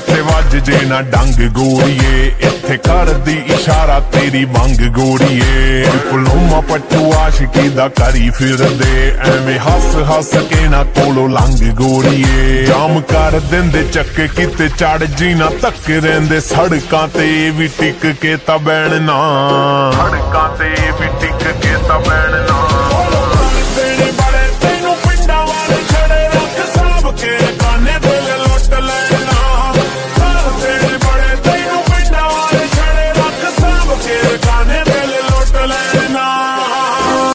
ਉੱਥੇ ਵੱਜ ਜੇ ਨਾ ਡੰਗ ਗੋਰੀਏ, ਇੱਥੇ ਕਰਦੀ ਇਸ਼ਾਰਾ ਤੇਰੀ ਮੰਗ ਗੋਰੀਏ। ਡਿਪਲੋਮਾ ਪੱਟੂ ਆਸ਼ਕੀ ਦਾ ਕਰੀ ਫਿਰਦੇ, ਐਵੇਂ ਹੱਸ ਹੱਸ ਕੇ ਨਾ ਕੋਲੋਂ ਲੰਘ ਗੋਰੀਏ। ਜਾਮ ਕਰ ਦਿੰਦੇ ਚੱਕੇ ਕਿਤੇ ਚੜ ਜੀ ਨਾ, ਧੱਕ ਰਹਿੰਦੇ ਸੜਕਾਂ ਤੇ ਵੀ ਟਿਕ ਕੇ ਤਾਂ ਬਹਿਣ ਨਾ, ਸੜਕਾਂ ਤੇ ਵੀ ਟਿਕ ਕੇ ਤਾਂ ਬਹਿਣ ਨਾ।